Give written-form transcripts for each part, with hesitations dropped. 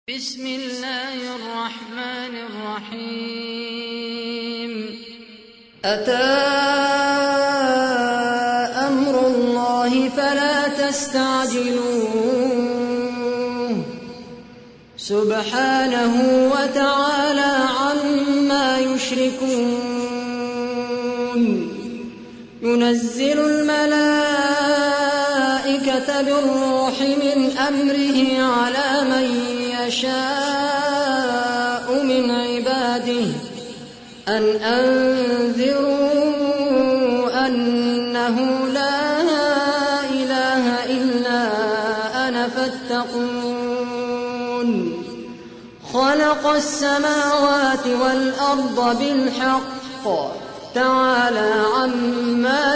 بسم الله الرحمن الرحيم أتى أمر الله فلا تستعجلوه سبحانه وتعالى عما يشركون ينزل الملائكة بالروح من أمره على من يشاء من عباده أن أنذروا أنه لا إله إلا أنا فاتقون خلق السماوات والأرض بالحق تعالى عما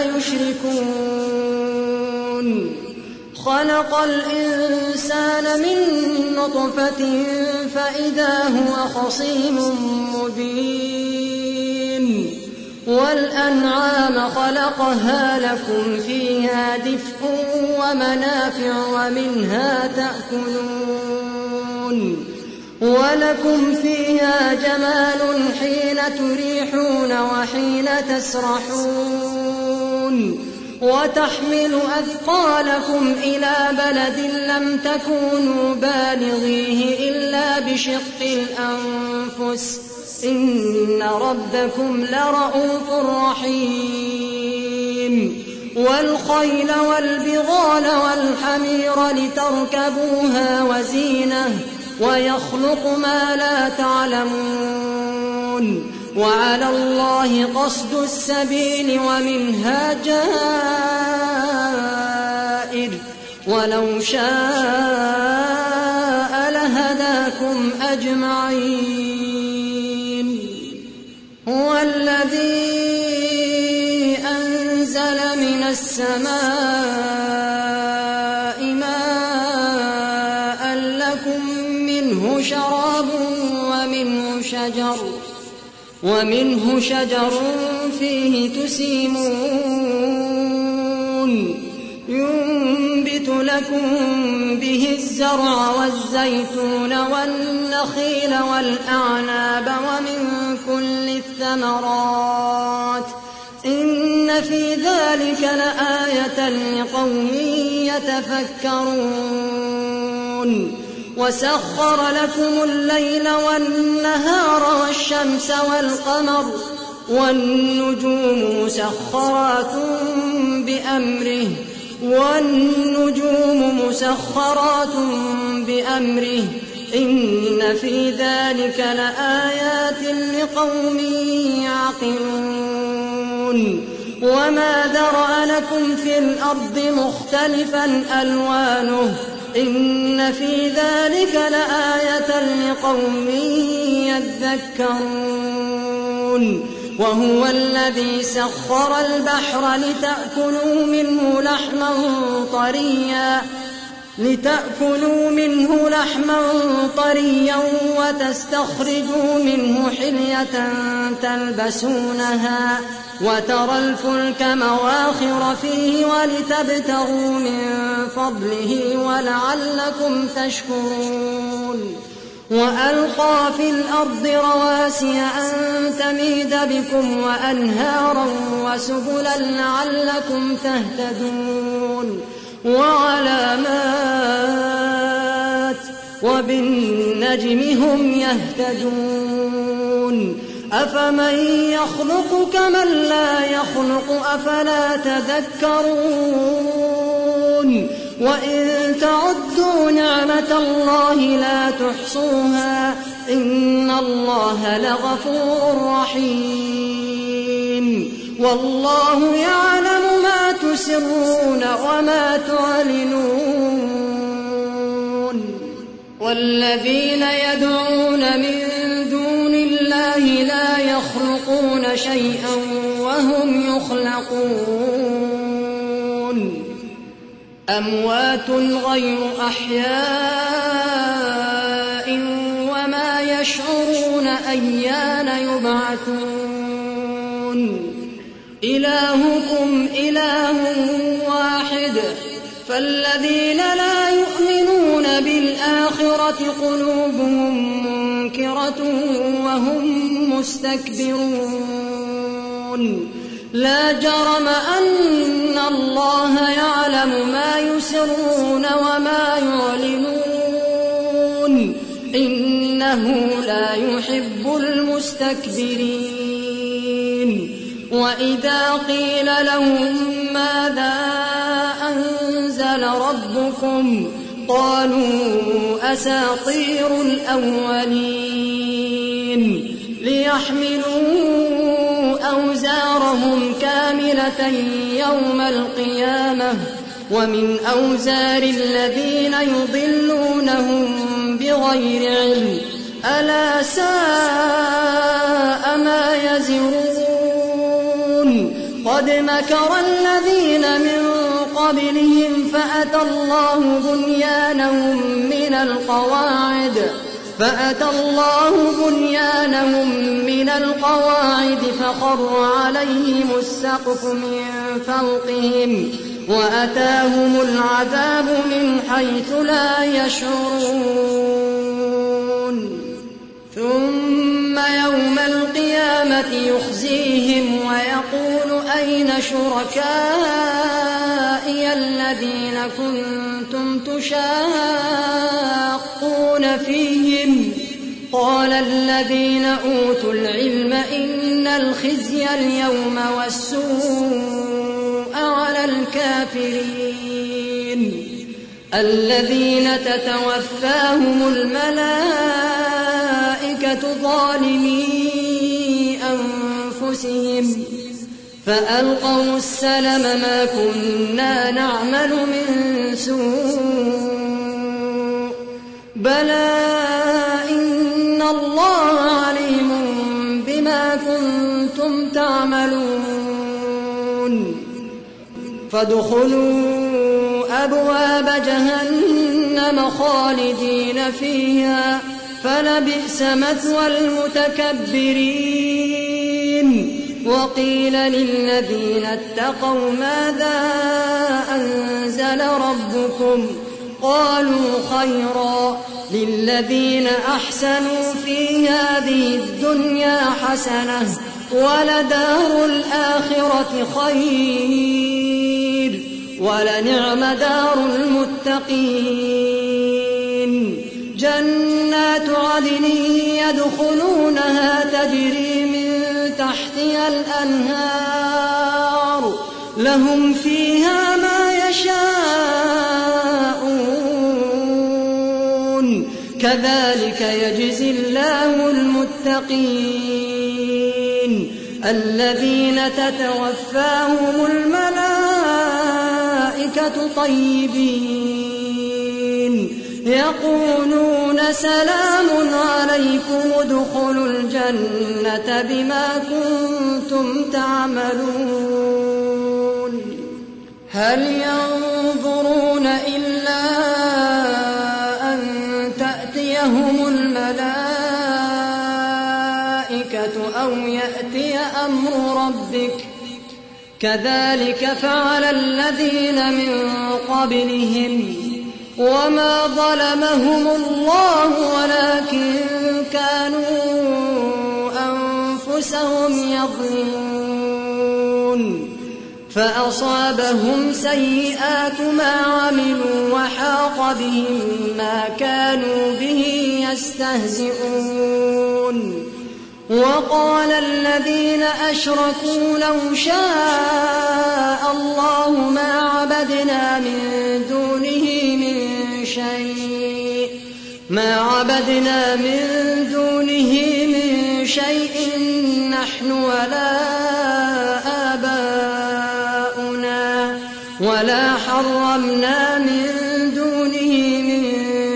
يشركون خلق الإنسان من نطفة فإذا هو خصيم مبين والأنعام خلقها لكم فيها دفء ومنافع ومنها تأكلون ولكم فيها جمال حين تريحون وحين تسرحون وتحمل أثقالكم إلى بلد لم تكونوا بالغيه إلا بشق الأنفس إن ربكم لرءوف رحيم والخيل والبغال والحمير لتركبوها وزينة ويخلق ما لا تعلمون وعلى الله قصد السبيل ومنها جائر ولو شاء لهداكم أجمعين هو الذي أنزل من السماء ماء لكم منه شراب ومنه شجر فيه تسيمون ينبت لكم به الزرع والزيتون والنخيل والأعناب ومن كل الثمرات إن في ذلك لآية لقوم يتفكرون وسخر لكم الليل والنهار والشمس والقمر والنجوم مسخرات بأمره إن في ذلك لآيات لقوم يعقلون وما ذرأ لكم في الأرض مختلفا ألوانه إن في ذلك لآية لقوم يذكرون وهو الذي سخر البحر لتأكلوا منه لحما طريا وتستخرجوا منه حلية تلبسونها وترى الفلك مواخر فيه ولتبتغوا من فضله ولعلكم تشكرون وألقى في الأرض رواسي أن تميد بكم وأنهارا وسبلا لعلكم تهتدون وعلامات وبالنجم هم يهتدون أفمن يخلق كمن لا يخلق أفلا تذكرون وإن تعدوا نعمة الله لا تحصوها إن الله لغفور رحيم والله يعلم ما تسرون وما تعلنون والذين يدعون من دون الله لا يخلقون شيئا وهم يخلقون أموات غير أحياء وما يشعرون أيان يبعثون إلهكم إله واحد فالذين لا يؤمنون بالآخرة الآخرة قلوبهم منكرة وهم مستكبرون لا جرم أن الله يعلم ما يسرون وما يعلنون إنه لا يحب المستكبرين وإذا قيل لهم ماذا أنزل ربكم قالوا أساطير الأولين ليحملوا أوزارهم كاملة يوم القيامة ومن أوزار الذين يضلونهم بغير علم ألا ساء ما يزرون قد مكر الذين من قبلهم فأتى الله بنيانهم من القواعد فخر عليهم السقف من فوقهم وأتاهم العذاب من حيث لا يشعرون ثم يوم القيامة يخزيهم ويقول أين شركائي الذين كنتم تشاقون فيهم قال الذين أوتوا العلم إن الخزي اليوم والسوء على الكافرين الذين تتوفاهم الملائكة ظالمي أنفسهم فألقوا السلم ما كنا نعمل من سوء بلى إن الله عليم بما كنتم تعملون فادخلوا أبواب جهنم خالدين فيها فلبئس مثوى المتكبرين وقيل للذين اتقوا ماذا أنزل ربكم قالوا خيرا للذين أحسنوا في هذه الدنيا حسنة ولدار الآخرة خير ولنعم دار المتقين جنات عدن يدخلونها تجري من تحتها الأنهار لهم فيها ما يشاءون كذلك يجزي الله المتقين الذين تتوفاهم الملائكة طيبين يقولون سلام عليكم ادخلوا الجنة بما كنتم تعملون هل ينظرون إلا أن تأتيهم الملائكة أو يأتي أمر ربك كذلك فعل الذين من قبلهم وما ظلمهم الله ولكن كانوا أنفسهم يظلمون فأصابهم سيئات ما عملوا وحاق بهم ما كانوا به يستهزئون وقال الذين أشركوا لو شاء الله ما عبدنا من دونه من شيء نحن ولا آباؤنا ولا حرمنا من دونه من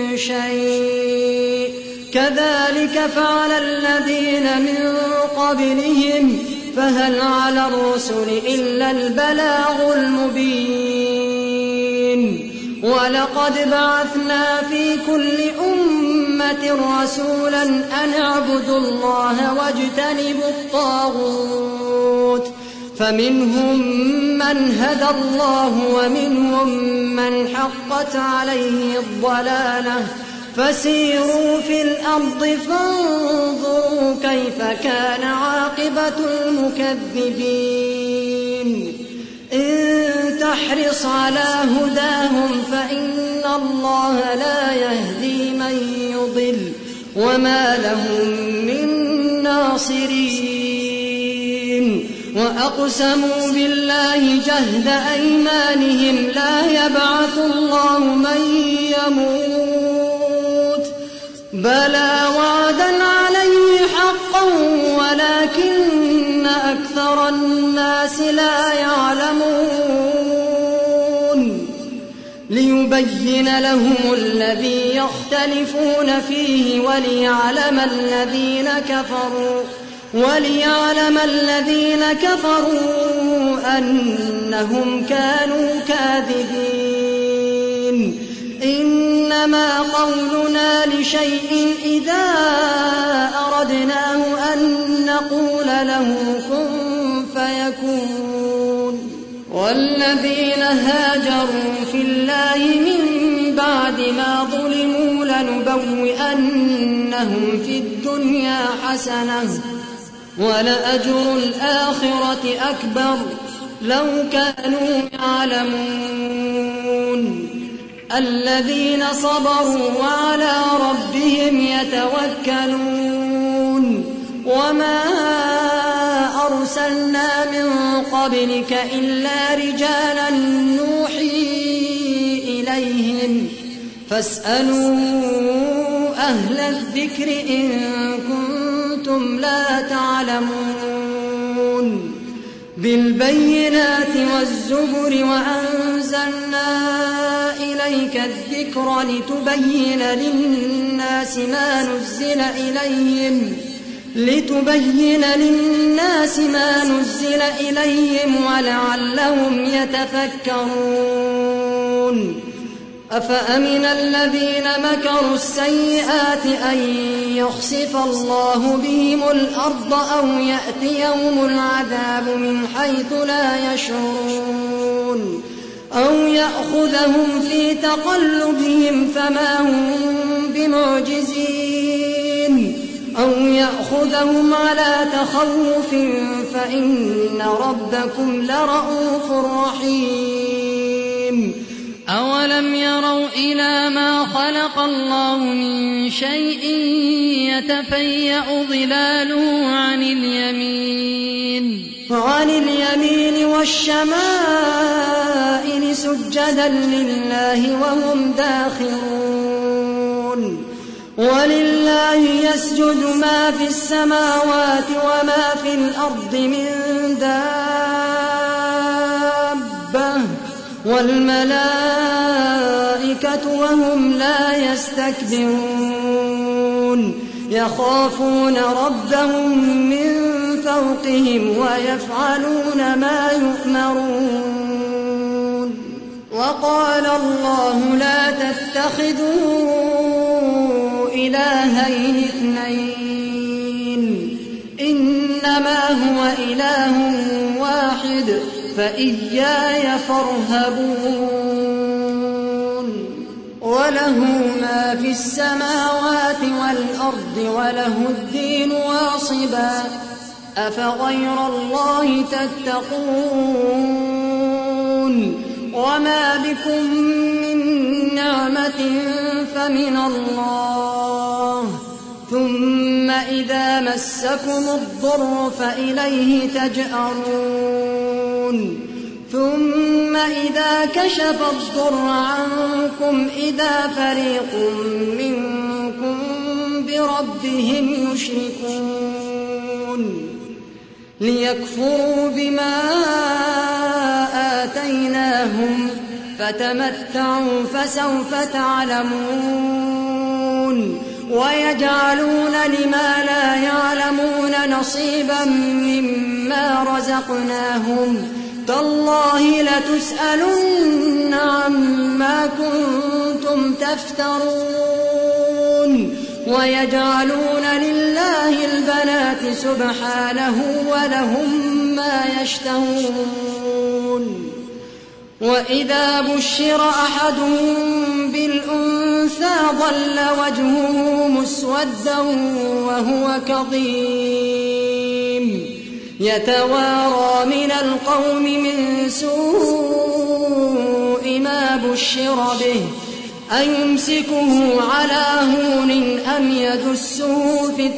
شيء كذلك فعل الذين من قبلهم فهل على الرسل إلا البلاغ المبين ولقد بعثنا في كل أمة رسولا أن اعبدوا الله واجتنبوا الطاغوت فمنهم من هدى الله ومنهم من حقت عليه الضلالة فسيروا في الأرض فانظروا كيف كان عاقبة المكذبين إن تحرص على هداهم فإن الله لا يهدي من يضل وما لهم من ناصرين وأقسموا بالله جهد أيمانهم لا يبعث الله من يموت بلى وعدا عليه حقا ولكن أكثر الناس لا يعلمون ليبين لهم الذي يختلفون فيه وليعلم الذين كفروا أنهم كانوا كاذبين إنما قولنا لشيء إذا أردناه أن نقول له كن فيكون والذين هاجروا في الله من بعد ما ظلموا لنبوئنهم في الدنيا حسنة ولأجر الآخرة أكبر لو كانوا يعلمون الذين صبروا وعلى ربهم يتوكلون وما أرسلنا من قبلك إلا رجالا نوحي إليهم فاسألوا أهل الذكر إن كنتم لا تعلمون بالبينات والزبر وأنزلنا إليك الذكر لتبين للناس ما نزل إليهم ولعلهم يتفكرون أفأمن الذين مكروا السيئات أن يخسف الله بهم الأرض أو يأتيهم العذاب من حيث لا يشعرون أو يأخذهم في تقلبهم فما هم بمعجزين أو يأخذهم على تخوف فإن ربكم لرؤوف رحيم أولم يروا إلى ما خلق الله من شيء يتفيأ ظلاله عن اليمين والشمائل سجدا لله وهم داخرون ولله يسجد ما في السماوات وما في الأرض من دابة والملائكة وهم لا يستكبرون يخافون ربهم من فوقهم ويفعلون ما يؤمرون وقال الله لا تتخذوا إلهين اثنين إنما هو إله واحد فإياي فارهبون وله ما في السماوات والأرض وله الدين واصبا أفغير الله تتقون وما بكم من نعمة فمن الله ثم إذا مسكم الضر فإليه تجأرون ثم إذا كشف الضر عنكم إذا فريق منكم بربهم يشركون ليكفروا بما آتيناهم فتمتعوا فسوف تعلمون ويجعلون لما لا يعلمون نصيبا مما رزقناهم تالله لتسألن عما كنتم تفترون ويجعلون لله البنات سبحانه ولهم ما يشتهون وإذا بشر أحدهم بالأنثى أنثى ظل وجهه مسودا وهو كظيم يتوارى من القوم من سوء ما بشر به أيمسكه على هون أم يدسه في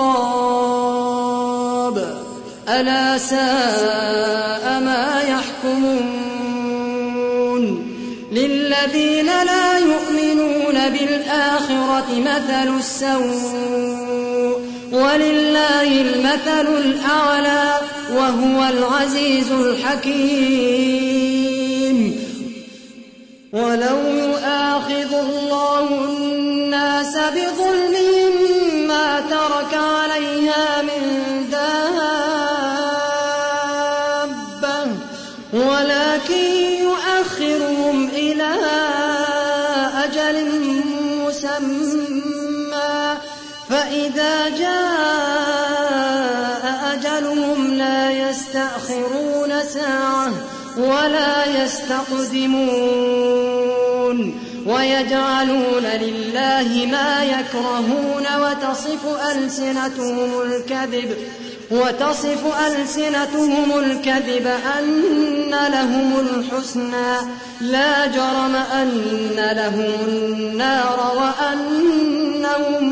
التراب ألا ساء ما يحكمون للذين لا يؤمنون بالآخرة مثل السوء ولله المثل الأعلى وهو العزيز الحكيم ولو يؤاخذ الله الناس بظلمهم ما ترك عليها من دابة ولكن يؤخرهم إلى أجل مسمى فإذا جاء أجلهم لا يستأخرون ساعة ولا يستقدمون ويجعلون لله ما يكرهون وتصف ألسنتهم الكذب أن لهم الحسنى لا جرم أن لهم النار وأنهم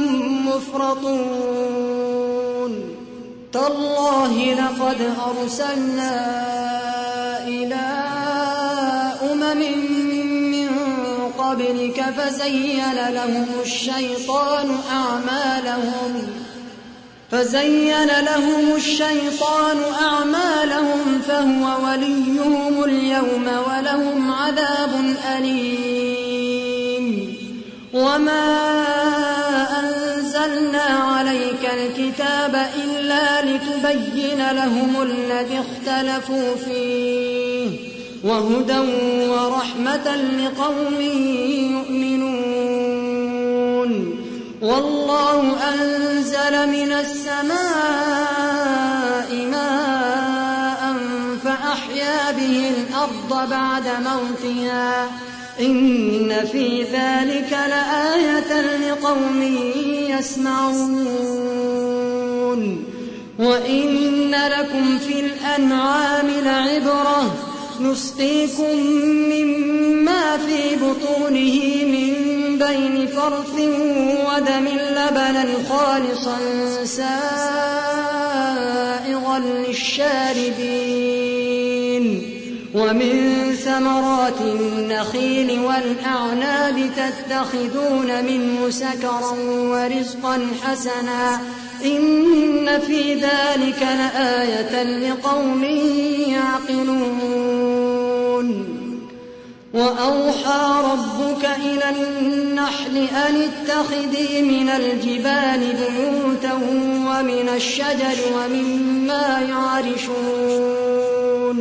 مفرطون تالله لقد أرسلنا إلى أمم من قبلك فزين لهم الشيطان أعمالهم فهو وليهم اليوم ولهم عذاب أليم وما أنزلنا عليك الكتاب إلا لتبين لهم الذي اختلفوا فيه وهدى ورحمة لقوم يؤمنون والله أنزل من السماء ماء فأحيا به الأرض بعد موتها إن في ذلك لآية لقوم يسمعون وإن لكم في الأنعام لعبرة نسقيكم مما في بطونه من بين فرث ودم لبنا خالصا سائغا للشاربين ومن ثمرات النخيل والأعناب تتخذون منه سكرا ورزقا حسنا إن في ذلك لآية لقوم يعقلون وأوحى ربك إلى النحل أن اتخذي من الجبال بيوتا ومن الشجر ومما يعرشون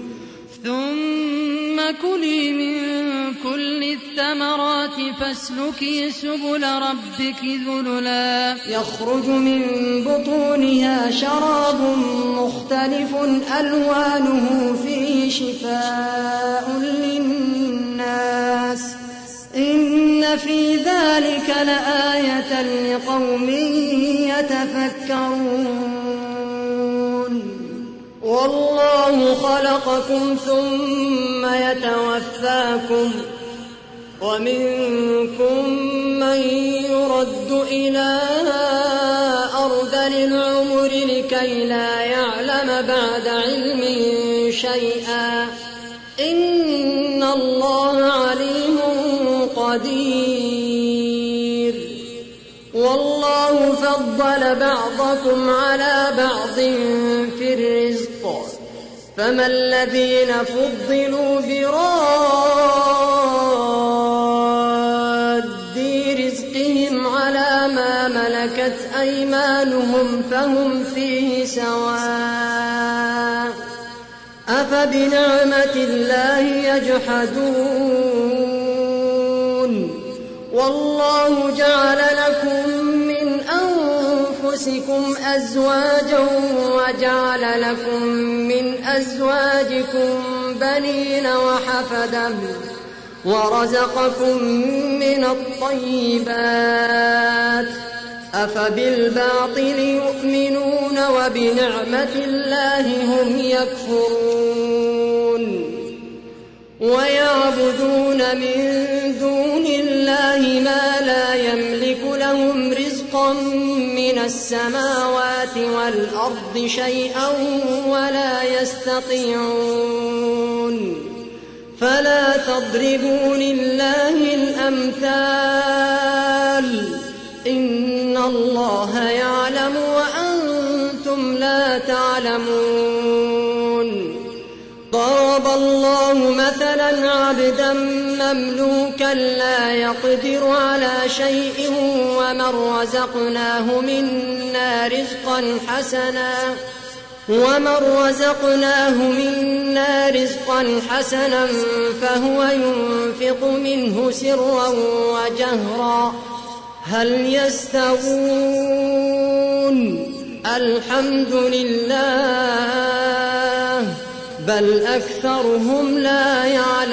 ثم كلي من كل الثمرات فاسلكي سبل ربك ذللا يخرج من بطونها شراب مختلف ألوانه فيه شفاء للناس إن في ذلك لآية لقوم يتفكرون والله خلقكم ثم يتوفاكم ومنكم من يرد إلى أرذل العمر لكي لا يعلم بعد علم شيئا إن الله عليم قدير والله فضل بعضكم على بعض في الرزق فما الذين فضلوا براد رزقهم على ما ملكت أيمانهم فهم فيه سواء أفبنعمة الله يجحدون والله جعل لكم من أنفسكم أزواجا وجعل لكم من أزواجكم بنين ورزقكم من الطيبات أفبالباطل يؤمنون وبنعمة الله هم يكفرون ويعبدون من دون الله ما لا يملك لهم رزقا من السماوات والأرض شيئا ولا يستطيعون فلا تضربوا لله الأمثال إن الله يعلم وأنتم لا تعلمون ضرب الله مثلا عبدا مملوكا لا يقدر على شيء ومن رزقناه منا رزقا حسنا فهو ينفق منه سرا وجهرا هل يستوون الحمد لله بل أكثرهم لا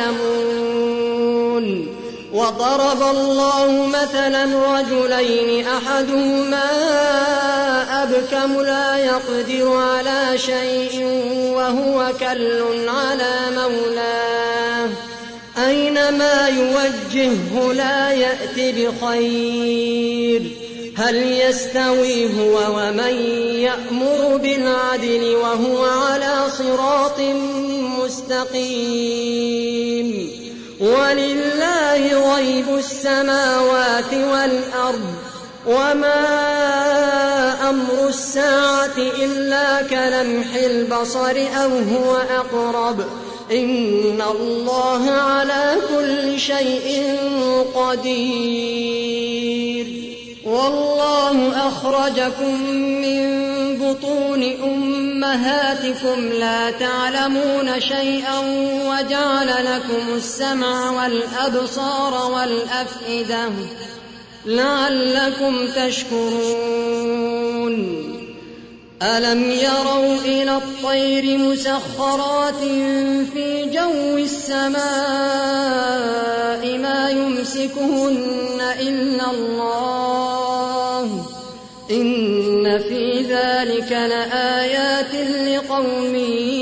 يعلمون وضرب الله مثلا رجلين أحدهما أبكم لا يقدر على شيء وهو كل على مولاه أينما يوجهه لا يأت بخير هل يستوي هو ومن يأمر بالعدل وهو على صراط مستقيم ولله غيب السماوات والأرض وما أمر الساعة إلا كلمح البصر أو هو أقرب إن الله على كل شيء قدير والله أخرجكم من بطون أمهاتكم لا تعلمون شيئا وجعل لكم السمع والأبصار والأفئدة لعلكم تشكرون ألم يروا إلى الطير مسخرات في جو السماء ما يمسكهن إلا الله إن في ذلك لآيات لقوم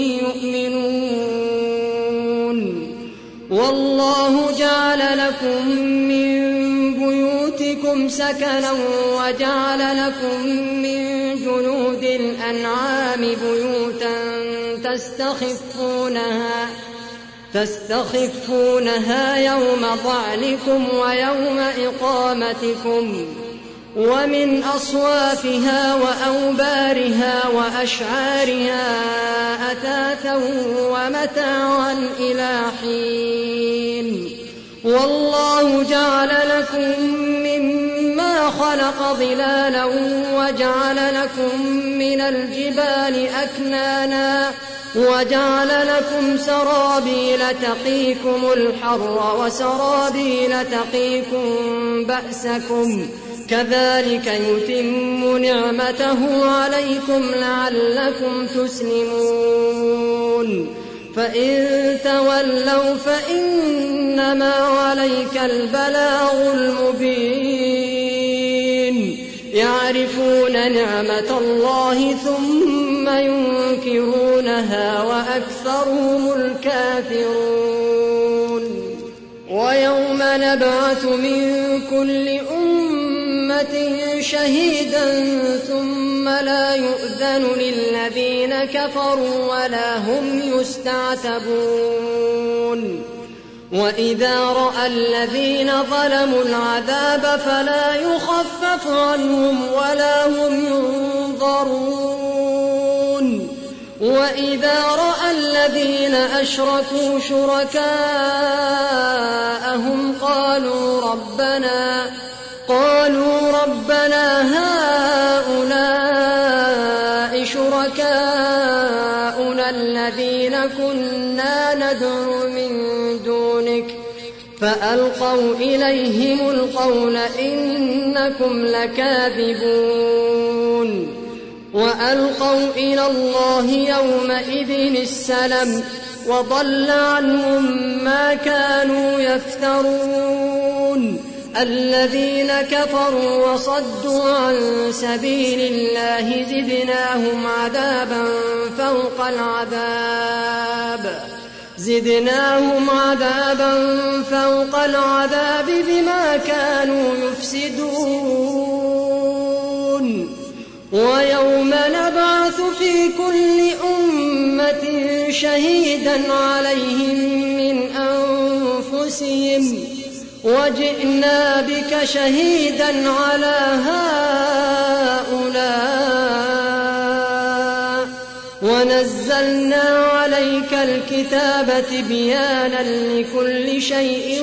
يؤمنون والله جعل لكم من بيوتكم سكنا وجعل لكم من جلود الأنعام بيوتا تستخفونها يوم ضعنكم ويوم إقامتكم ومن أصوافها وأوبارها وأشعارها أثاثا ومتاعا إلى حين والله جعل لكم مما خلق ظلالا وجعل لكم من الجبال أكنانا وجعل لكم سرابيل تقيكم الحر وسرابيل تقيكم بأسكم كذلك يتم نعمته عليكم لعلكم تسلمون فإن تولوا فإنما عليك البلاغ المبين يعرفون نعمة الله ثم ينكرونها وأكثرهم الكافرون ويوم نبعث من كل أمة شهيدا ثم لا يؤذن للذين كفروا ولا هم يستعتبون وإذا رأى الذين ظلموا العذاب فلا يخفف عنهم ولا هم ينظرون وإذا رأى الذين أشركوا شركاءهم قالوا ربنا هؤلاء شركاؤنا الذين كنا ندعو من دونك فألقوا إليهم القول إنكم لكاذبون وألقوا إلى الله يومئذ السلم وضل عنهم ما كانوا يفترون الذين كفروا وصدوا عن سبيل الله زدناهم عذابا فوق العذاب بما كانوا يفسدون ويوم نبعث في كل أمة شهيدا عليهم من أنفسهم وجئنا بك شهيدا على هؤلاء ونزلنا عليك الكتاب تبيانا لكل شيء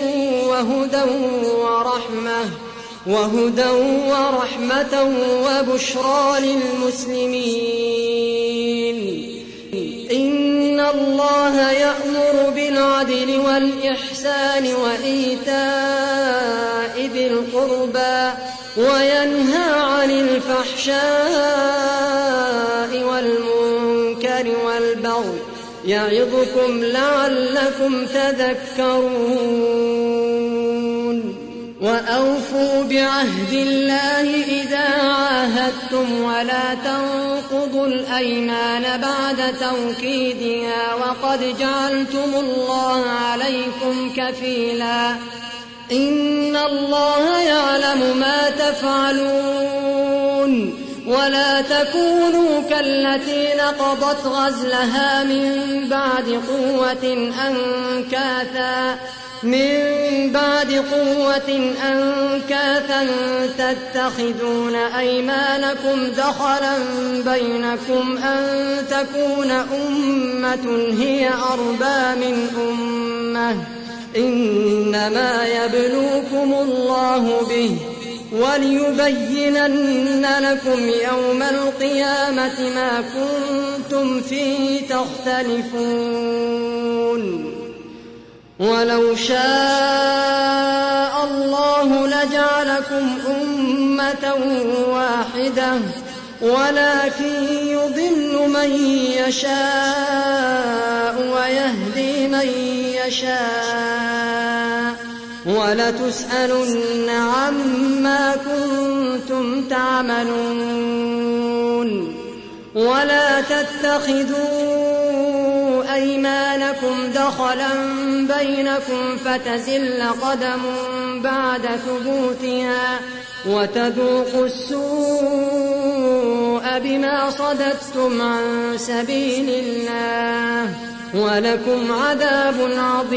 وهدى ورحمة وبشرى للمسلمين إن الله يأمر بالعدل والإحسان وإيتاء ذي القربى وينهى عن الفحشاء والمنكر والبغي يعظكم لعلكم تذكرون وأوفوا بعهد الله إذا عاهدتم ولا تنقضوا الأيمان بعد توكيدها وقد جعلتم الله عليكم كفيلا إن الله يعلم ما تفعلون ولا تكونوا كالتي نقضت غزلها من بعد قوة أنكاثا تتخذون أيمانكم دخلا بينكم أن تكون أمة هي أربى من أمة إنما يبلوكم الله به وليبينن لكم يوم القيامة ما كنتم فيه تختلفون ولو شاء الله لجعلكم أمة واحدة ولكن يضل من يشاء ويهدي من يشاء ولتسألن عما كنتم تعملون ولا تتخذوا أيمانكم دخلا بينكم فتزل قدم بعد ثبوتها وتذوقوا السوء بما صددتم عن سبيل الله ولكم عذاب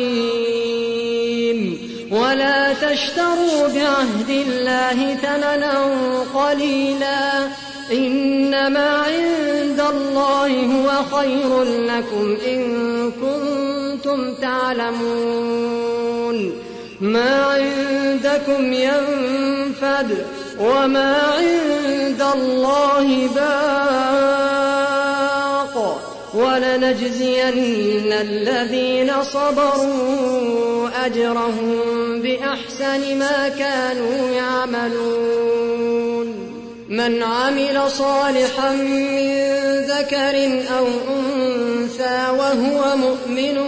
عظيم ولا تشتروا بعهد الله ثمنا قليلا إنما عند الله هو خير لكم إن كنتم تعلمون ما عندكم ينفد وما عند الله باق ولنجزين الذين صبروا أجرهم بأحسن ما كانوا يعملون من عمل صالحا من ذكر أو أنثى وهو مؤمن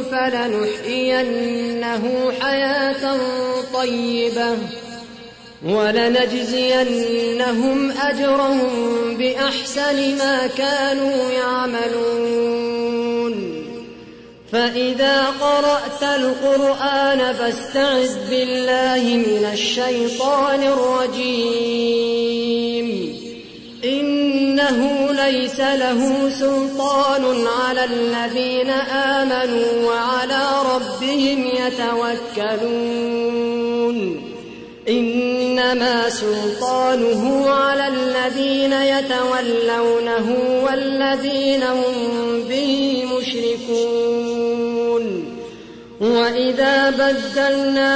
فلنحيينه حياة طيبة ولنجزينهم أجرهم بأحسن ما كانوا يعملون فإذا قرأت القرآن فاستعذ بالله من الشيطان الرجيم إنه ليس له سلطان على الذين آمنوا وعلى ربهم يتوكلون إنما سلطانه على الذين يتولونه والذين هم به مشركون وإذا بدلنا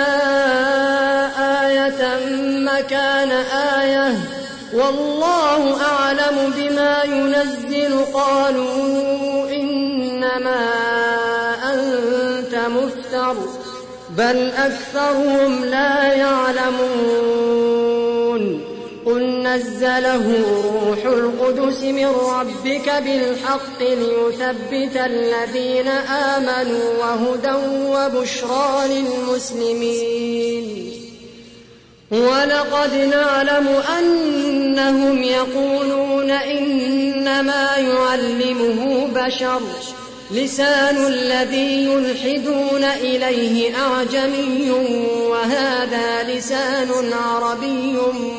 آية مكان آية والله أعلم بما ينزل قالوا إنما أنت مفتر بل أكثرهم لا يعلمون قل نزله روح القدس من ربك بالحق ليثبت الذين آمنوا وهدى وبشرى للمسلمين. ولقد نعلم أنهم يقولون إنما يعلمه بشر لسان الذي يلحدون إليه أعجمي وهذا لسان عربي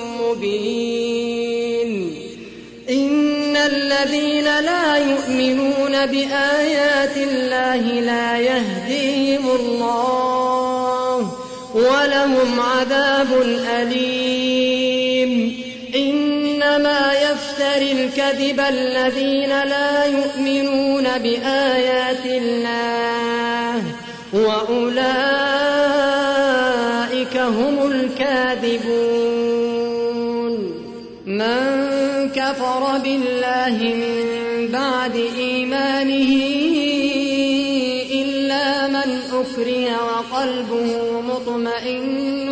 مبين. إن الذين لا يؤمنون بآيات الله لا يهديهم الله ولهم عذاب أليم. إنما يفتري الكذب الذين لا يؤمنون بآيات الله وأولئك هم الكاذبون. من كفر بالله من بعد إيمانه إلا من أكره وقلبه مطمئن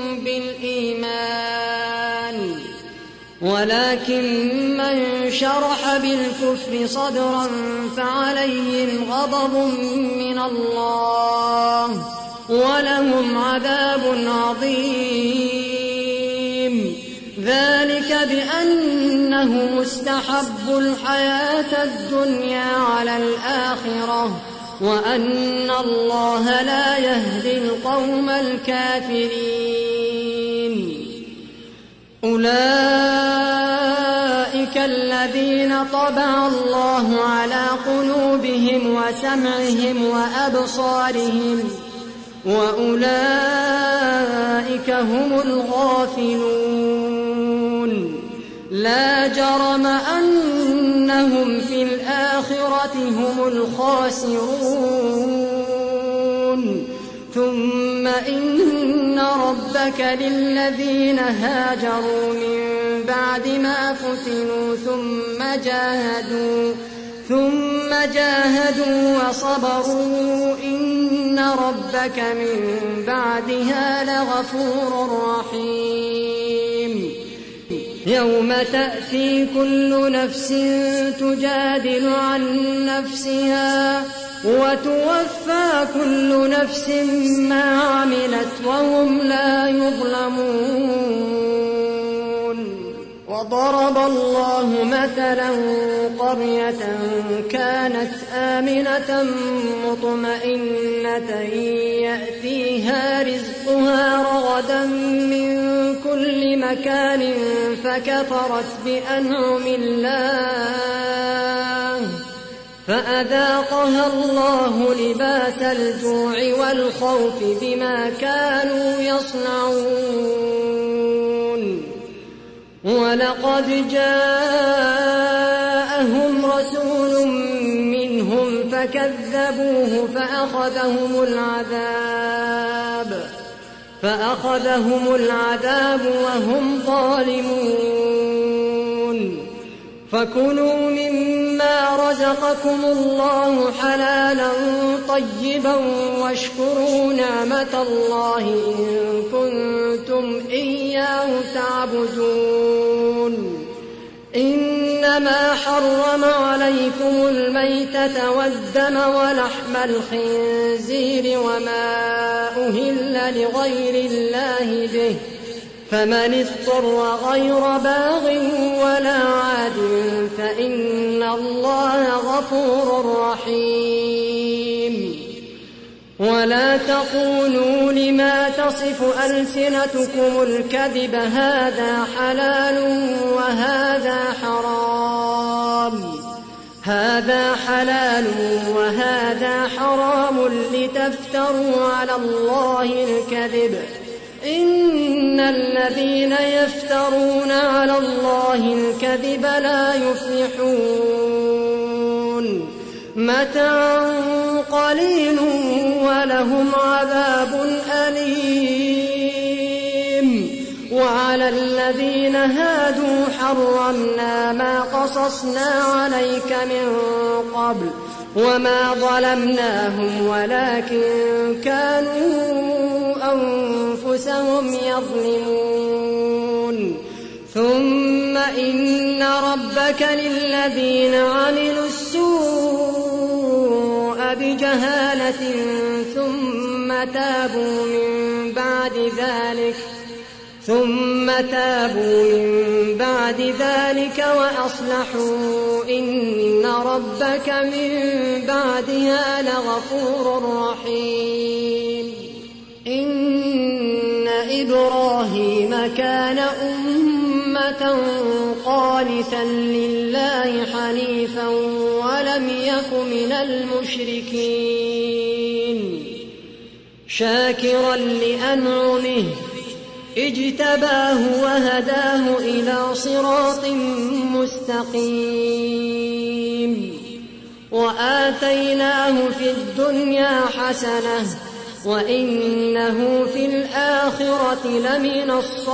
بالإيمان ولكن من شرح بالكفر صدرا فعليهم غضب من الله ولهم عذاب عظيم. ذلك بأنه استحبوا الحياة الدنيا على الآخرة وأن الله لا يهدي القوم الكافرين. أولئك الذين طبع الله على قلوبهم وسمعهم وأبصارهم وأولئك هم الغافلون. لا جرم أنهم في الآخرة هم الخاسرون. ثم إن ربك للذين هاجروا من بعد ما فتنوا ثم جاهدوا وصبروا إن ربك من بعدها لغفور رحيم. يوم تأتي كل نفس تجادل عن نفسها وتوفى كل نفس ما عملت وهم لا يظلمون. وضرب الله مثلا قرية كانت آمنة مطمئنة يأتيها رزقها رغدا من كل مكان فكفرت بأنعم الله فأذاقها الله لباس الجوع والخوف بما كانوا يصنعون. ولقد جاءهم رسول منهم فكذبوه فأخذهم العذاب وهم ظالمون. فكلوا مما رزقكم الله حلالا طيبا واشكروا نعمة الله إن كنتم إياه تعبدون. إنما حرم عليكم الميتة والدم ولحم الخنزير وما أهل لغير الله به فمن اضطر غير باغ ولا عاد فإن الله غفور رحيم. ولا تقولوا لما تصف ألسنتكم الكذب هذا حلال وهذا حرام لتفتروا على الله الكذب. إن الذين يفترون على الله الكذب لا يفلحون. متاع قليل ولهم عذاب أليم. وعلى الذين هادوا حرمنا ما قصصنا عليك من قبل وما ظلمناهم ولكن كانوا أنفسهم يظلمون. ثم إن ربك للذين عملوا السوء بجهالة ثم تابوا من بعد ذلك وأصلحوا إن ربك من بعدها لغفور رحيم. إن إبراهيم كان أمة قانتا لله حنيفا ولم يك من المشركين شاكرا لأنعمه اجتباه وهداه إلى صراط مستقيم وآتيناه في الدنيا حسنة وإنه في الآخرة لمن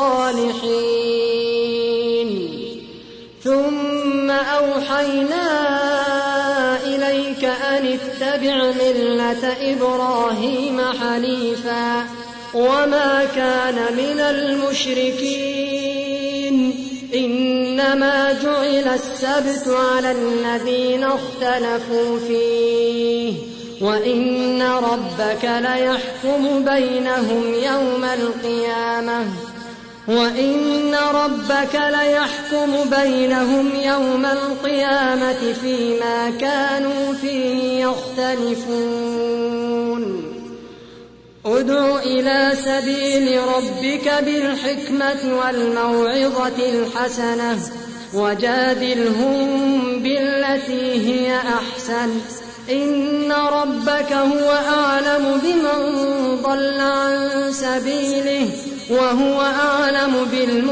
الصالحين. ثم أوحينا إليك أن اتبع ملة إبراهيم حنيفا وما كان من المشركين. إنما جعل السبت على الذين اختلفوا فيه وإن ربك ليحكم بينهم يوم القيامة فيما كانوا فيه يختلفون. ادع إلى سبيل ربك بالحكمة والموعظة الحسنة وجادلهم بالتي هي أحسن. إن ربك هو أعلم بمن ضل عن سبيله وهو أعلم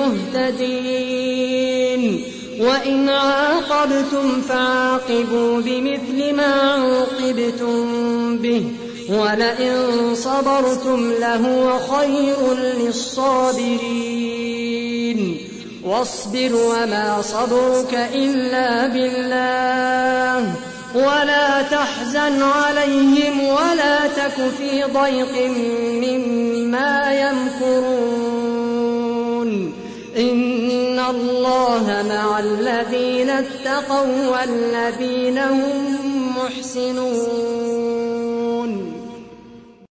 بالمهتدين. وإن عاقبتم فعاقبوا بمثل ما عوقبتم به ولئن صبرتم لهو خير للصابرين. واصبر وما صبرك إلا بالله ولا تحزن عليهم ولا تك في ضيق مما يمكرون. إن الله مع الذين اتقوا والذين هم محسنون.